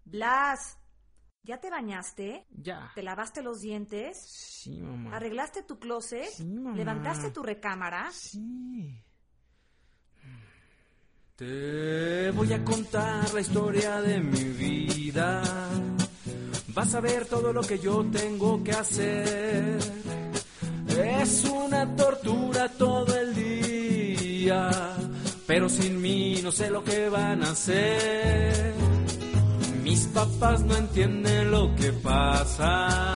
Blas, ¿ya te bañaste? Ya. ¿Te lavaste los dientes? Sí, mamá. ¿Arreglaste tu closet? Sí, mamá. ¿Levantaste tu recámara? Sí. Te voy a contar la historia de mi vida. Vas a ver todo lo que yo tengo que hacer. Es una tortura todo el día, pero sin mí no sé lo que van a hacer. Mis papás no entienden lo que pasa.